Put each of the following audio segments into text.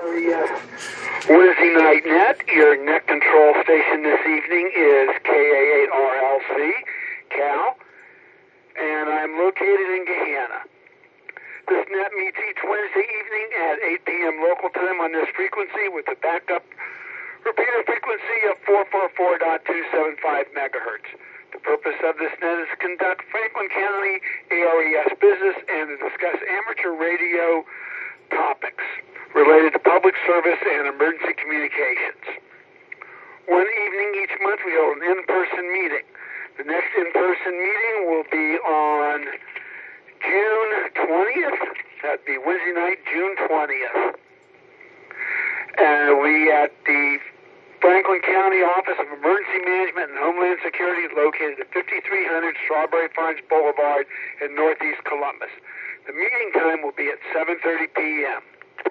Wednesday Night Net, your net control station this evening is KA8RLC, Cal, and I'm located in Gahanna. This net meets each Wednesday evening at 8 p.m. local time on this frequency with a backup repeater frequency of 444.275 megahertz. The purpose of this net is to conduct Franklin County ARES business and to discuss amateur radio topics related to public service and emergency communications. One evening each month we hold an in-person meeting. The next in-person meeting will be on June 20th. That'd be Wednesday night, June 20th. We at the Franklin County Office of Emergency Management and Homeland Security located at 5300 Strawberry Farms Boulevard in Northeast Columbus. The meeting time will be at 7:30 p.m.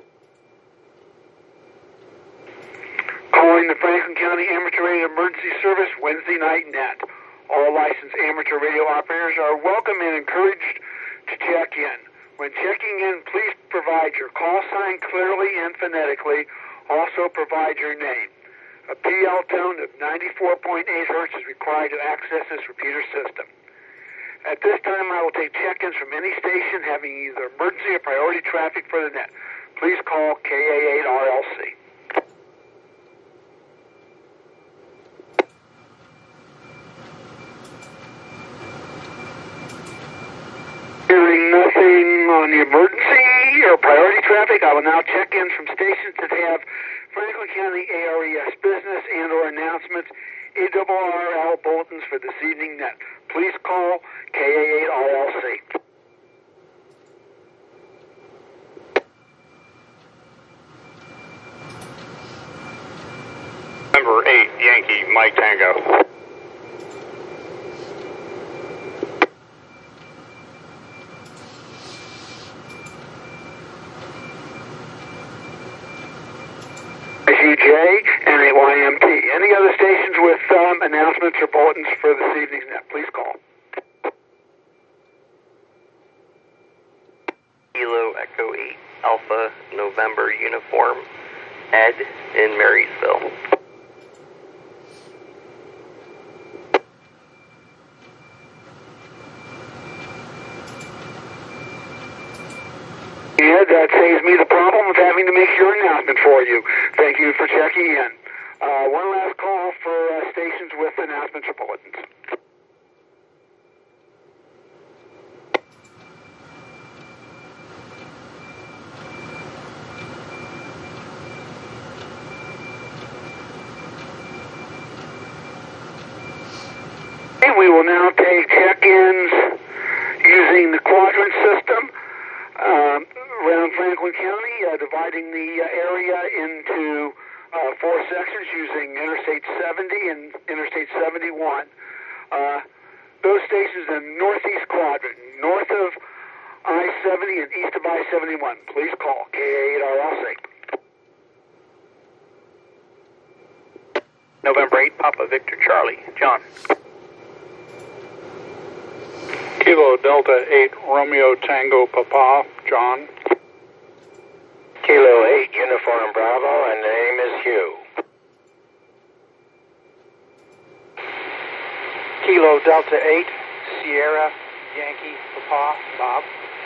Calling the Franklin County Amateur Radio Emergency Service Wednesday Night Net. All licensed amateur radio operators are welcome and encouraged to check in. When checking in, please provide your call sign clearly and phonetically. Also provide your name. A PL tone of 94.8 hertz is required to access this repeater system. At this time, I will take check-ins from any station having either emergency or priority traffic for the net. Please call KA8RLC. Hearing nothing on the emergency or priority traffic, I will now check in from stations that have Franklin County ARES business and or announcements, ARRL bulletins for this evening net. Please call KA8RLC. Number 8, Yankee, Mike Tango. UJ and a YMT. Any other stations with announcements or bulletins for this evening's net, please call. Kilo Echo 8 Alpha November Uniform Ed in Marysville. Yeah, that saves me the problem of having to make your announcement for you. Thank you for checking in. One last call for stations with announcements or bulletins. And we will now take check-ins using the quadrant system. Around Franklin County, dividing the area into 4 sections using Interstate 70 and Interstate 71. Those stations in the northeast quadrant, north of I-70 and east of I-71. Please call KA8RLC. November 8 Papa Victor Charlie. John. Kilo Delta 8 Romeo Tango Papa, John. Kilo 8 Uniform Bravo, and the name is Hugh. Kilo Delta 8 Sierra Yankee Papa, Bob.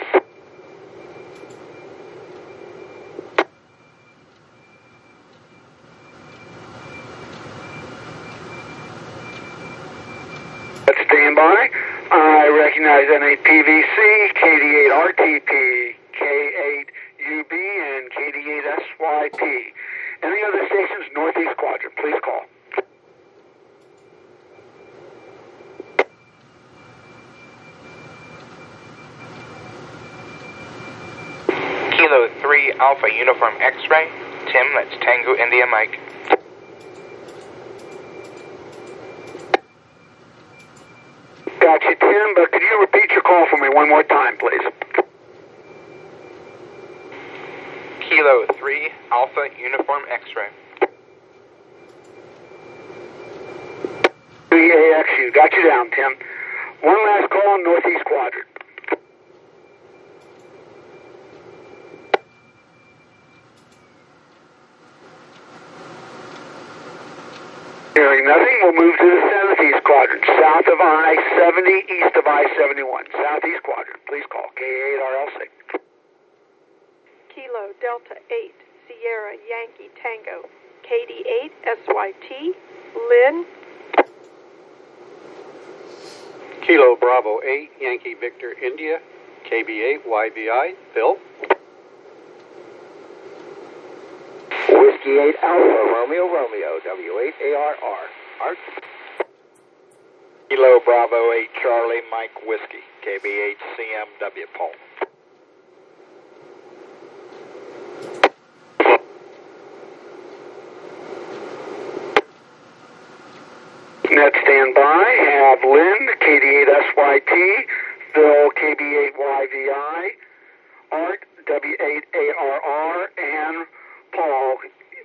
Stand by. I recognize NAPVC, KD8RTP, K8UB, and KD8SYP. Any other stations northeast quadrant, please call. Kilo 3 Alpha Uniform X-Ray. Tim, that's Tango India Mike. Gotcha, Tim, but could you repeat your call for me one more time, please? Kilo 3 Alpha Uniform X-Ray. 3AXU. Got you down, Tim. One last call, northeast quadrant. Hearing nothing, we'll move to the southeast quadrant, south of I-70, east of I-71. Southeast quadrant, please call K8RLC. Kilo Delta 8 Sierra Yankee Tango KD8 SYT Lynn. Kilo Bravo 8 Yankee Victor India, KB8 YVI, Phil. Whiskey 8 Alpha Romeo Romeo W8 ARR. Art. Kilo Bravo 8 Charlie Mike Whiskey KB8 CMW Paul. Net standby, have Lynn, KD8SYT, Phil, KB8YVI, Art, W8ARR, and Paul,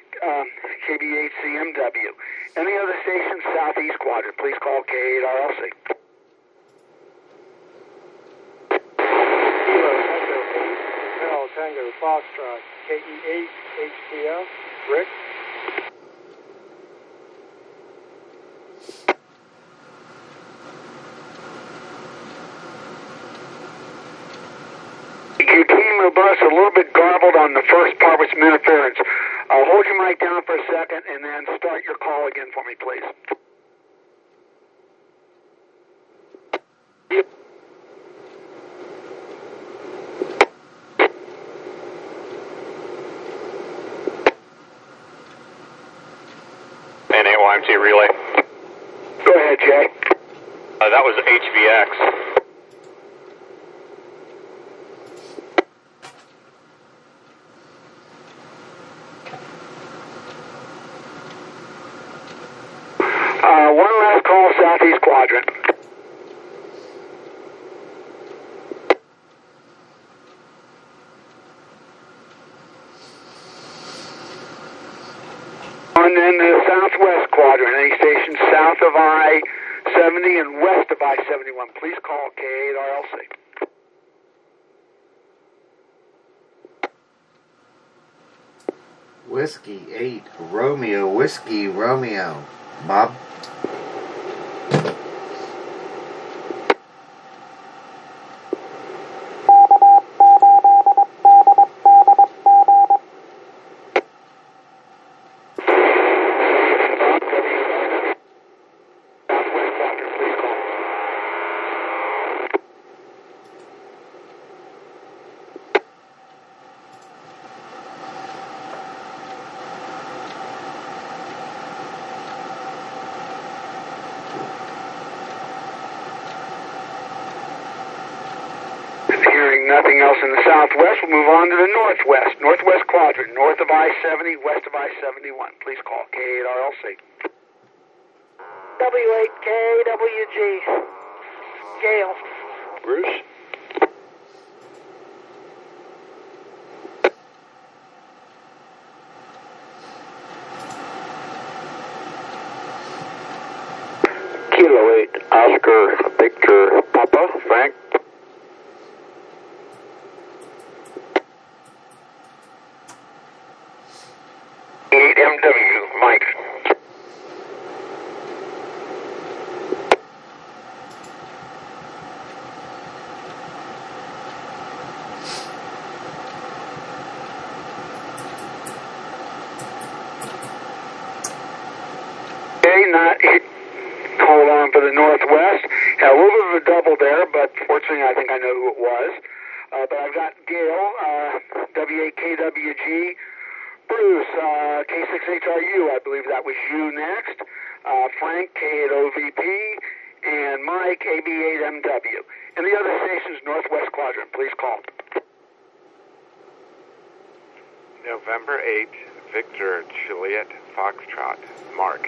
KB8CMW. Any other stations, southeast quadrant, please call K8RLC. Kilo Echo 8 Hotel Tango Foxtrot KE8 HTF Rick. You came across a little bit garbled on the first part with some interference. Hold your mic down for a second and then start your call again for me, please. N8YMT relay. Go ahead, Jay. That was HVX. One last call, southeast quadrant. And then the southwest quadrant, any station south of I-70 and west of I-71, please call K8RLC. Whiskey 8 Romeo Whiskey Romeo. Bob? Hearing nothing else in the southwest, we'll move on to the northwest. Northwest quadrant, north of I-70, west of I-71. Please call K8RLC. W8KWG Gale. Bruce. Kilo 8 Oscar Victor Papa Frank. MW Mike. Hold on for the northwest. Had a little bit of a double there, but fortunately I think I know who it was. But I've got Gail, W8KWG, Bruce, K6HRU, I believe that was you next, Frank, K8OVP, and Mike, AB8MW. And the other stations, northwest quadrant, please call. November 8, Victor Juliet Foxtrot, Mark.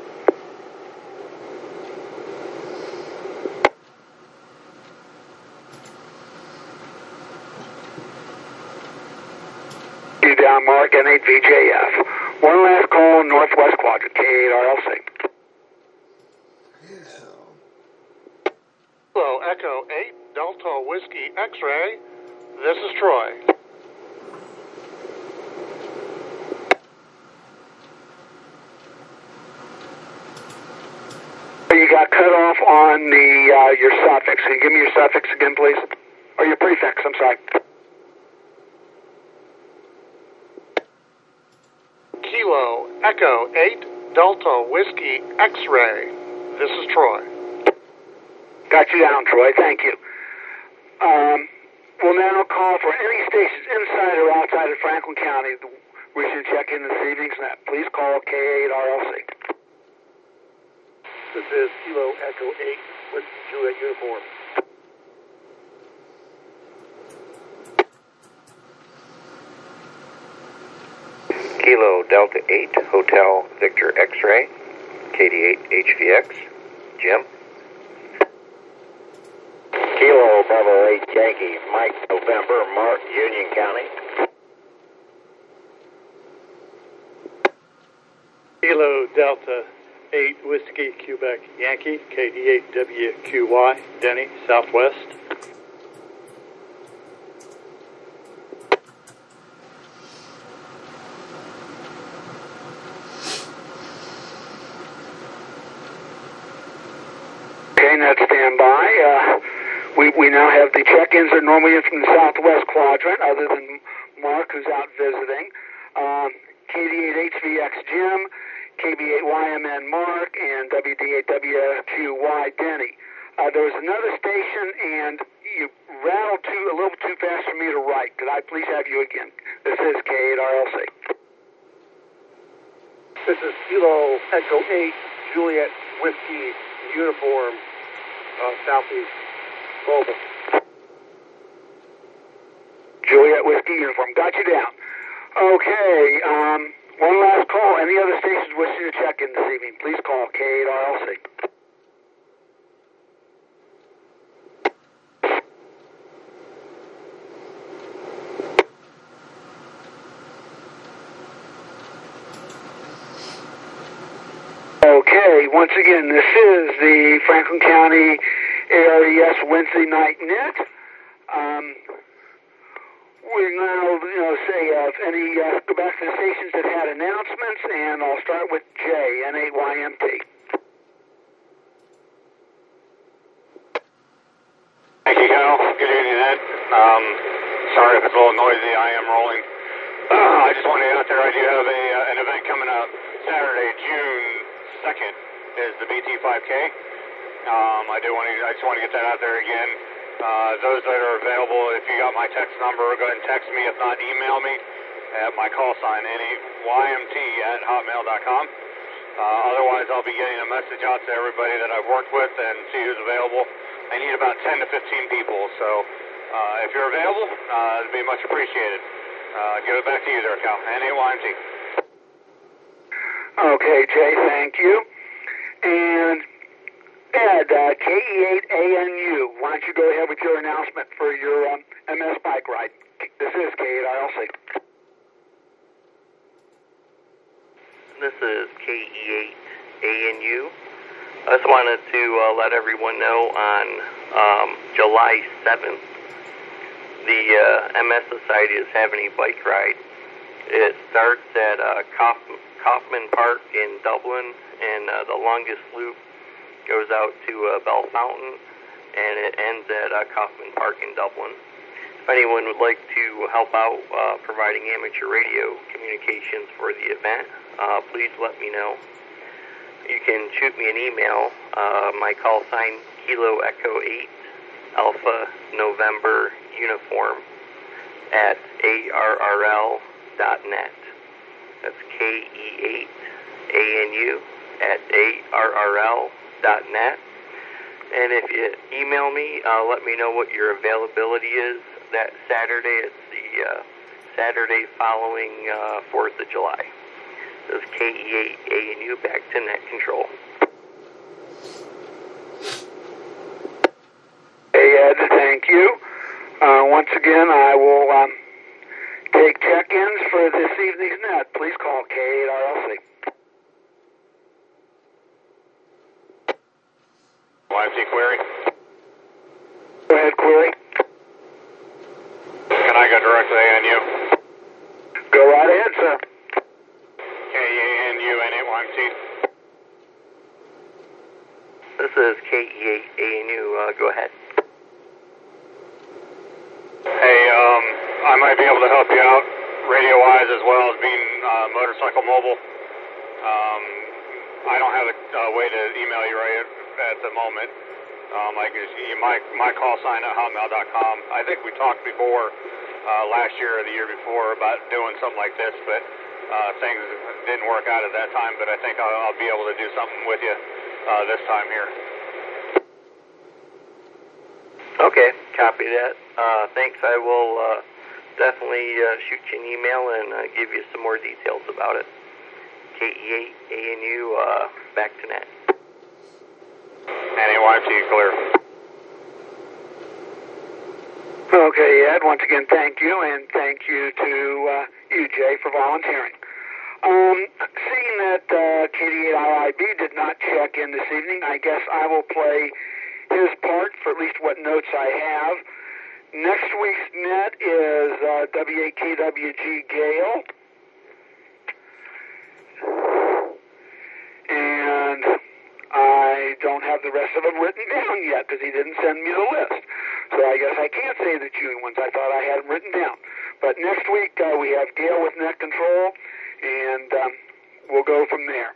You down, Mark, N8VJF. One last call, northwest quadrant, K8RLC. Hello, Echo 8, Delta Whiskey X-Ray. This is Troy. you got cut off on the your suffix. Can you give me your suffix again, please? Or your prefix, I'm sorry. Kilo Echo 8 Delta Whiskey X-Ray. This is Troy. Got you down, Troy. Thank you. We'll now call for any stations inside or outside of Franklin County wishing to check in this evening's net. Please call K8RLC. This is Kilo Echo 8 with Juliet Uniform. Kilo Delta 8 Hotel Victor X-Ray, KD8 HVX, Jim. Kilo Bravo 8 Yankee Mike November Mark Union County. Kilo Delta 8 Whiskey Quebec Yankee, KD8 WQY, Denny, Southwest. Okay, net standby. We now have the check-ins that are normally in from the southwest quadrant, other than Mark, who's out visiting. KD8 HVX Jim, KB8 YMN Mark, and WD8 WQY Denny. There was another station, and you rattled a little too fast for me to write. Could I please have you again? This is K8RLC. This is Kilo Echo 8 Juliet Whiskey Uniform, Southeast Global. Juliet Whiskey Uniform. Got you down. Okay, one last call. Any other stations wishing to check in this evening, please call K8RLC. Okay, once again, this is the Franklin County ARES Wednesday night net. We now, say if any, go back to the stations that had announcements, and I'll start with J, N8YMT. Thank you, Cal. Good evening, Ed. Sorry if it's a little noisy. I am rolling. I just wanted to get out there. I do have an event coming up Saturday, June 2nd, is the BT5K. I just want to get that out there again. Those that are available, if you got my text number, go ahead and text me. If not, email me at my call sign, NAYMT@hotmail.com. Otherwise, I'll be getting a message out to everybody that I've worked with and see who's available. I need about 10 to 15 people, so if you're available, it'd be much appreciated. Give it back to you there, Cal. NAYMT. Okay, Jay, thank you. And Ed, KE8ANU, why don't you go ahead with your announcement for your MS bike ride? This is K8RLC. This is KE8ANU. I just wanted to let everyone know on July 7th, the MS Society is having a bike ride. It starts at Kaufman Park in Dublin, and the longest loop goes out to Bell Fountain, and it ends at Kaufman Park in Dublin. If anyone would like to help out providing amateur radio communications for the event, please let me know. You can shoot me an email. My call sign, Kilo Echo 8 Alpha November Uniform at ARRL.net. That's KE8ANU at ARRL.net. And if you email me, let me know what your availability is that Saturday. It's the Saturday following 4th of July. This is KE8ANU back to net control. Hey, Ed, thank you. Once again, I will take check-ins for this evening's net. Please call K8RLC. YMT query. Go ahead, query. Can I go directly to ANU? Go right ahead, sir. KANU N8YMT. is KE8ANU. Go ahead. Hey, I might be able to help you out radio-wise as well as being motorcycle mobile. I don't have a way to email you right at the moment. My call sign at hotmail.com. I think we talked before, last year or the year before, about doing something like this, but things didn't work out at that time. But I think I'll be able to do something with you this time here. Okay, copy that. Thanks. I will definitely shoot you an email and give you some more details about it. KE8ANU, back to net. NAYMT clear. Okay, Ed, once again, thank you, and thank you to you, Jay, for volunteering. Seeing that KD8IIB did not check in this evening, I guess I will play his part for at least what notes I have. Next week's net is WAKWG Gale. And I don't have the rest of them written down yet because he didn't send me the list. So I guess I can't say the June ones. I thought I had them written down. But next week we have Gale with net control, and we'll go from there.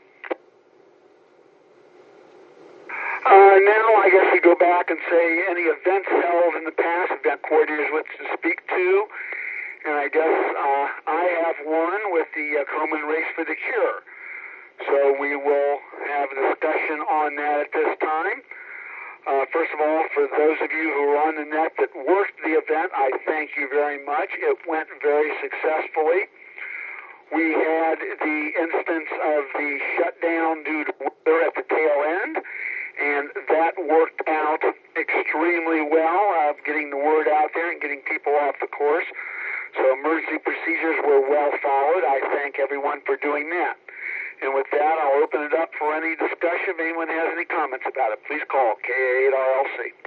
Now I guess we go back and say any events held in the past, event coordinators with to speak to. And I guess I have one with the Komen Race for the Cure. So we will have a discussion on that at this time. First of all, for those of you who are on the net that worked the event, I thank you very much. It went very successfully. We had the instance of the shutdown due to weather at the tail end, and that worked out extremely well, getting the word out there and getting people off the course. So emergency procedures were well followed. I thank everyone for doing that. And with that, I'll open it up for any discussion. If anyone has any comments about it, please call KA8RLC.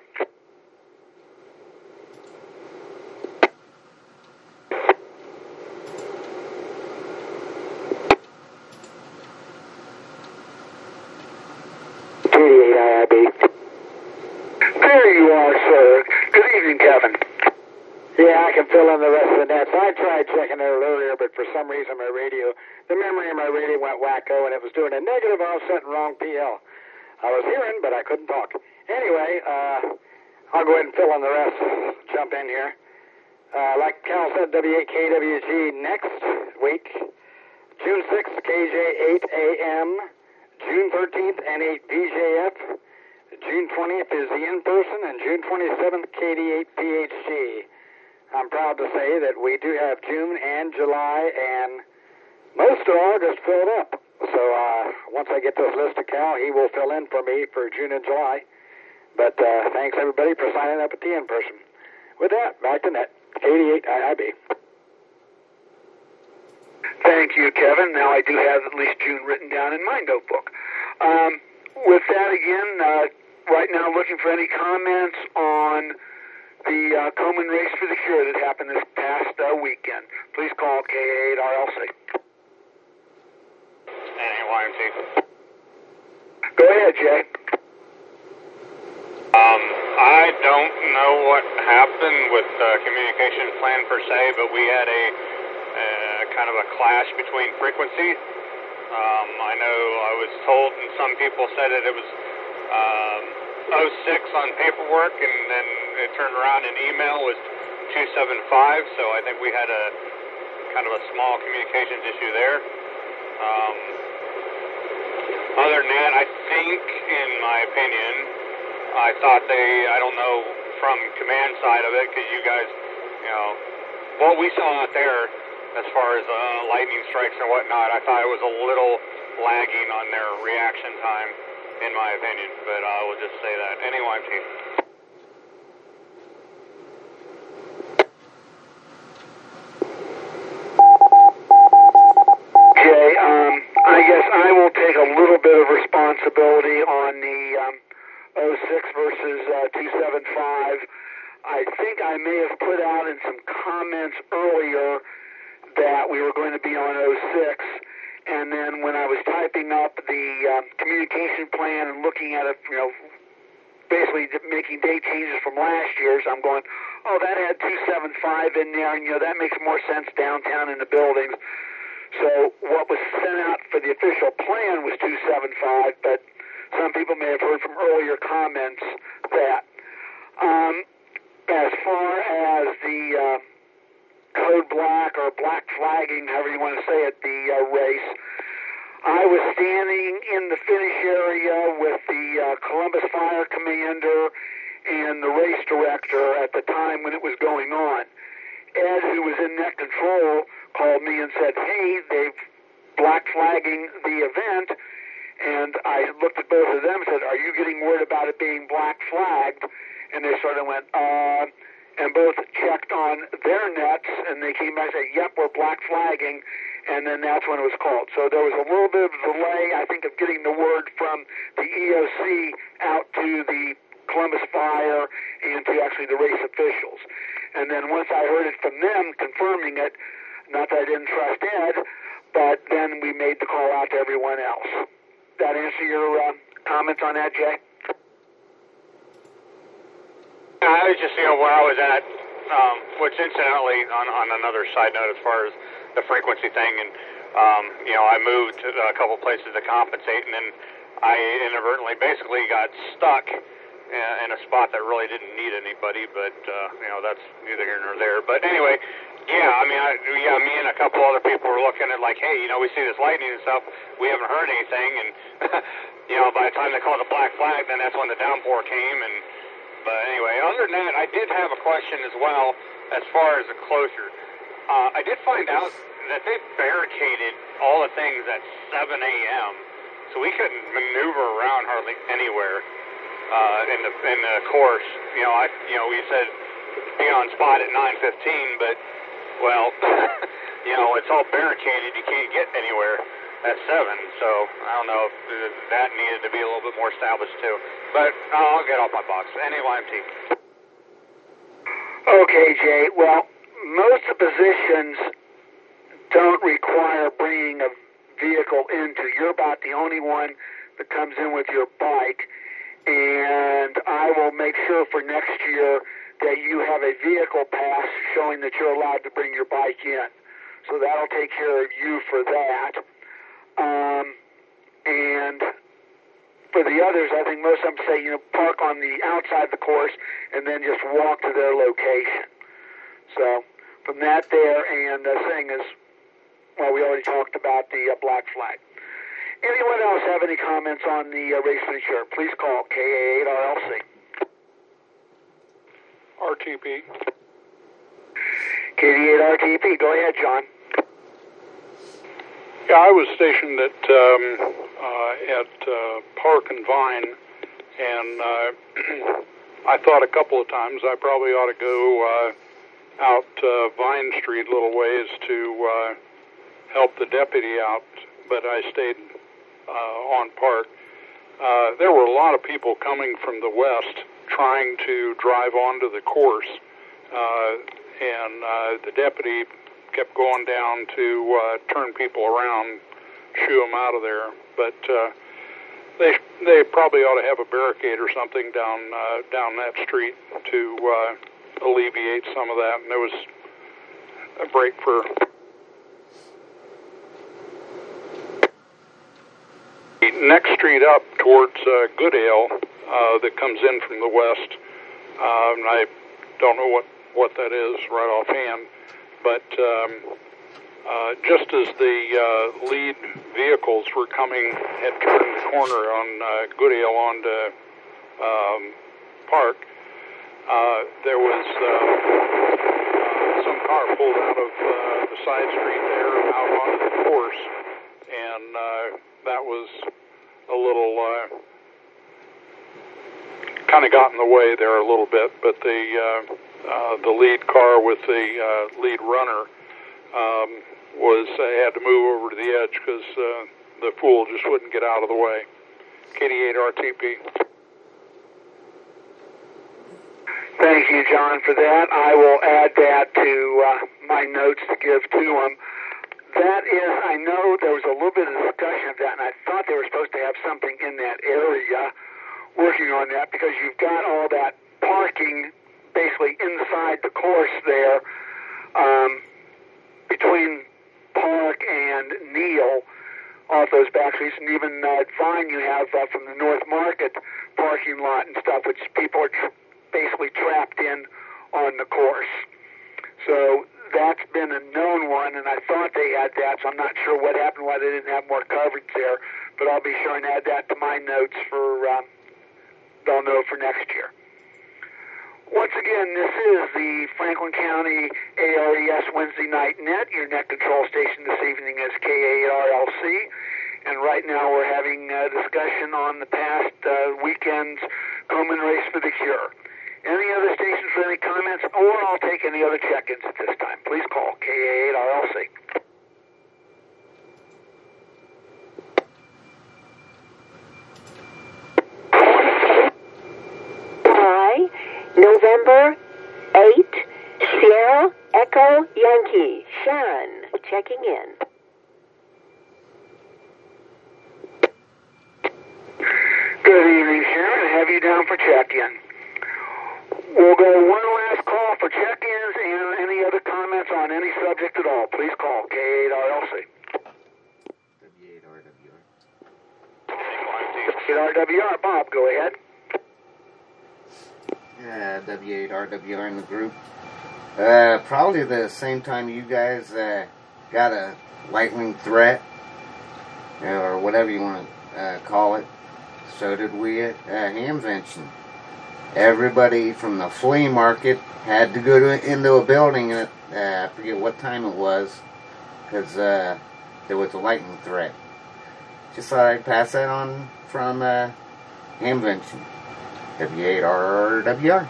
KA8IIB. There you are, sir. Good evening, Kevin. Yeah, I can fill in the rest of the nets. I tried checking it earlier, but for some reason the memory of my radio went wacko, and it was doing a negative offset and wrong PL. I was hearing, but I couldn't talk. Anyway, I'll go ahead and fill in the rest. Jump in here. Like Cal said, W8KWG next week. June 6th, KJ 8 AM. June 13th, N8 VJF. June 20th is the in-person, and June 27th, KD8 PHG. I'm proud to say that we do have June and July and most of August filled up. So once I get this list to Cal, he will fill in for me for June and July. But thanks, everybody, for signing up at the in-person. With that, back to net. KD8IIB. Thank you, Kevin. Now I do have at least June written down in my notebook. With that, again, right now looking for any comments on the Komen Race for the Cure that happened this past weekend. Please call KA8RLC. NAYMT. Go ahead, Jay. I don't know what happened with the communication plan per se, but we had a kind of a clash between frequencies. I know I was told, and some people said that it was 06 on paperwork, and then it turned around in email was 275, so I think we had a kind of a small communications issue there. Other than that, I think, in my opinion, I thought I don't know from command side of it, because you guys, what we saw out there as far as lightning strikes and whatnot, I thought it was a little lagging on their reaction time, in my opinion, but I will just say that. Anyway, Chief. Jay, I guess I will take a little bit of responsibility on the 06 versus 275. I think I may have put out in some comments earlier that we were going to be on 06, and then when I was typing up the communication plan and looking at it, basically making date changes from last year's. I'm going, oh, that had 275 in there, and that makes more sense downtown in the buildings. So what was sent out for the official plan was 275, but some people may have heard from earlier comments that. As far as the code black or black flagging, however you want to say it, the race, I was standing in the finish area with the Columbus Fire Commander and the race director at the time when it was going on. Ed, who was in net control, called me and said, hey, they've black flagging the event. And I looked at both of them and said, are you getting word about it being black flagged? And they sort of went, and both checked on their nets, and they came back and said, yep, we're black flagging, and then that's when it was called. So there was a little bit of delay, I think, of getting the word from the EOC out to the Columbus Fire and to actually the race officials. And then once I heard it from them confirming it, not that I didn't trust Ed, but then we made the call out to everyone else. That answer your comments on that, Jay? I was just, where I was at, which incidentally, on another side note as far as the frequency thing, and, I moved to a couple places to compensate, and then I inadvertently basically got stuck in a spot that really didn't need anybody, but, that's neither here nor there. But anyway, yeah, me and a couple other people were looking at like, hey, we see this lightning and stuff, we haven't heard anything, and, by the time they called the black flag, then that's when the downpour came, But anyway, other than that, I did have a question as well as far as the closure. I did find out that they barricaded all the things at 7 a.m., so we couldn't maneuver around hardly anywhere in the course. We said be on spot at 9:15, but well, it's all barricaded. You can't get anywhere at 7, so I don't know if that needed to be a little bit more established too. But I'll get off my box. NAYMT. Okay, Jay. Well, most of the positions don't require bringing a vehicle into. You're about the only one that comes in with your bike, and I will make sure for next year that you have a vehicle pass showing that you're allowed to bring your bike in. So that'll take care of you for that. And for the others, I think most of them say, park on the outside of the course and then just walk to their location. So from that there, and saying is, well, we already talked about the black flag. Anyone else have any comments on the race for the shirt? Please call KA8RLC. RTP. KD8RTP. Go ahead, John. Yeah, I was stationed at Park and Vine, and I thought a couple of times I probably ought to go out Vine Street a little ways to help the deputy out, but I stayed on Park. There were a lot of people coming from the west trying to drive onto the course, and the deputy kept going down to turn people around, shoo them out of there. But they probably ought to have a barricade or something down that street to alleviate some of that. And there was a break for the next street up towards Goodale that comes in from the west. And I don't know what that is right offhand. But just as the lead vehicles were coming, had turned the corner on Goodale onto Park, there was some car pulled out of the side street there out onto the course, and that was a little kind of got in the way there a little bit, but the lead car with the lead runner had to move over to the edge because the fool just wouldn't get out of the way. KD8RTP. Thank you, John, for that. I will add that to my notes to give to them. That is, I know there was a little bit of discussion of that, and I thought they were supposed to have something in that area working on that because you've got all that parking basically inside the course there between Park and Neal off those back streets, and even at Vine you have from the North Market parking lot and stuff, which people are basically trapped in on the course. So that's been a known one, and I thought they had that, so I'm not sure what happened, why they didn't have more coverage there, but I'll be sure and add that to my notes for, they'll know for next year. Once again, this is the Franklin County ARES Wednesday Night Net. Your net control station this evening is K8RLC, and right now we're having a discussion on the past weekend's Komen Race for the Cure. Any other stations with any comments, or I'll take any other check-ins at this time. Please call K8RLC. November 8, Sierra Echo Yankee. Sharon, checking in. Good evening, Sharon. I have you down for check-in. We'll go one last call for check-ins and any other comments on any subject at all. Please call K8RLC. W8RWR. Bob, go ahead. W8RWR in the group. Probably the same time you guys got a lightning threat, or whatever you want to call it. So did we at Hamvention. Everybody from the flea market had to go into a building at, I forget what time it was, because there was a lightning threat. Just thought I'd pass that on from Hamvention. W8RWR.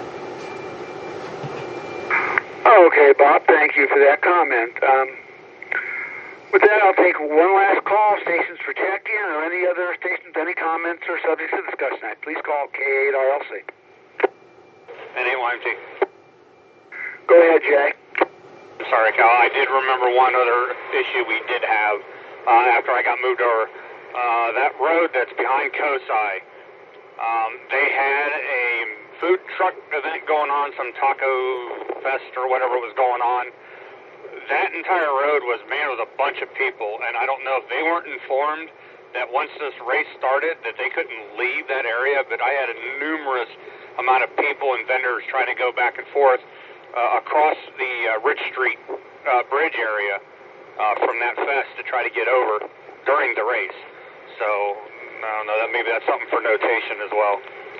Okay, Bob, thank you for that comment. With that, I'll take one last call, stations for check-in, or any other stations, any comments or subjects to discuss tonight. Please call K8RLC. N8YMT. Go ahead, Jay. Sorry, Cal. I did remember one other issue we did have after I got moved over. That road that's behind COSI, they had a food truck event going on, some taco fest or whatever was going on. That entire road was manned with a bunch of people, and I don't know if they weren't informed that once this race started that they couldn't leave that area, but I had a numerous amount of people and vendors trying to go back and forth across the Rich Street bridge area from that fest to try to get over during the race. So, I don't know, maybe that's something for notation as well.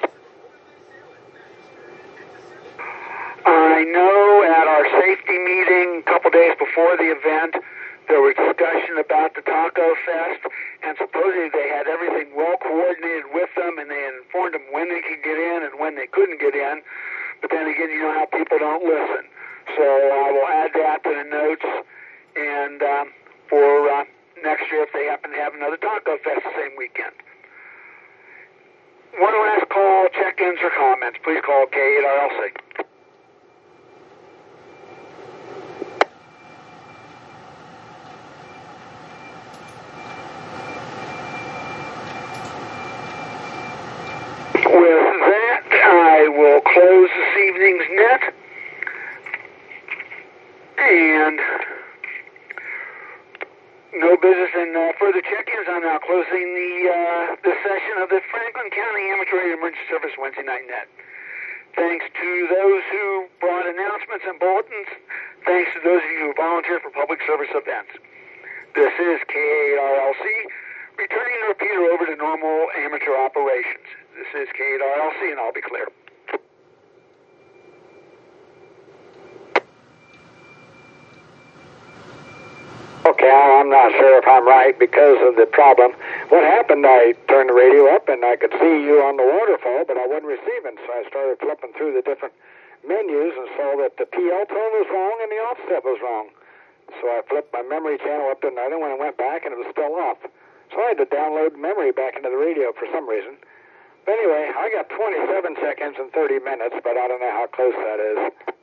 I know at our safety meeting a couple days before the event, there was discussion about the Taco Fest, and supposedly they had everything well coordinated with them, and they informed them when they could get in and when they couldn't get in. But then again, you know how people don't listen. So I will add that to the notes, and for next year if they happen to have another Taco Fest the same weekend. One last call, check-ins or comments. Please call K8RLC. With that, I will close this evening's net. And no business in further check-ins. I'm now closing the session of the Franklin County Amateur Radio Emergency Service Wednesday Night Net. Thanks to those who brought announcements and bulletins. Thanks to those of you who volunteered for public service events. This is K8RLC, returning the repeater over to normal amateur operations. This is K8RLC, and I'll be clear. Okay, I'm not sure if I'm right because of the problem. What happened, I turned the radio up and I could see you on the waterfall, but I wasn't receiving, so I started flipping through the different menus and saw that the PL tone was wrong and the offset was wrong. So I flipped my memory channel up to another one and went back and it was still off. So I had to download memory back into the radio for some reason. But anyway, I got 27 seconds and 30 minutes, but I don't know how close that is.